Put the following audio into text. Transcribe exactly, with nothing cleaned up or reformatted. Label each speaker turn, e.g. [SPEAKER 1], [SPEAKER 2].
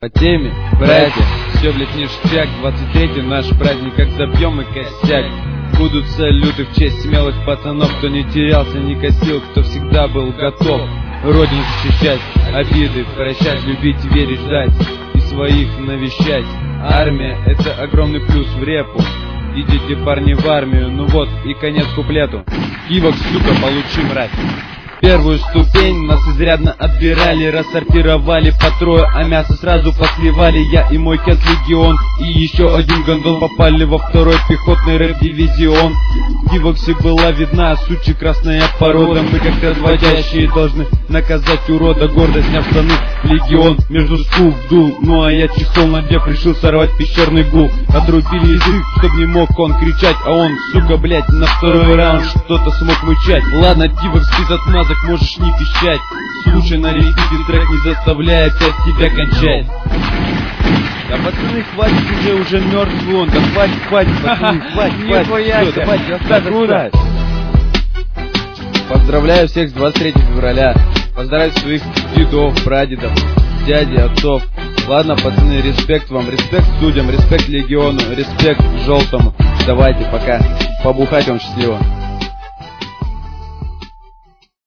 [SPEAKER 1] По теме, братья, все, блядь, ништяк. Двадцать третий наш праздник, как забьем и косяк. Будут салюты в честь смелых пацанов, кто не терялся, не косил, кто всегда был готов родину защищать, обиды прощать, любить, верить, ждать и своих навещать. Армия — это огромный плюс в репу. Идите, парни, в армию, ну вот и конец куплету. Кивок, сука, получи, мразь. Первую ступень нас изрядно отбирали, рассортировали по трое, а мясо сразу посливали. Я и мой Кент Легион и еще один гондон попали во второй пехотный рэп-дивизион. В Кивоксе была видна сучья красная порода. Мы как разводящие должны наказать урода. Гордо сняв штаны, легион между скул вдул. Ну а я чехол надев, решил сорвать пещерный гул. Отрубили язык, чтоб не мог он кричать, а он, сука, блять, на второй раунд что-то смог мычать. Ладно, Кивокс без отмазок, можешь не пищать. Слушай, на репите трек не заставляй опять тебя кончать. Да, пацаны, хватит уже, уже мертвый он. Да хватит, хватит, пацаны, хватит, хватит. Все, давайте, оставь. Поздравляю всех с двадцать третьего февраля. Поздравляю своих дедов, прадедов, дядей, отцов. Ладно, пацаны, респект вам, респект студиям, респект легиону, респект желтому. Давайте, пока. Побухать вам счастливо.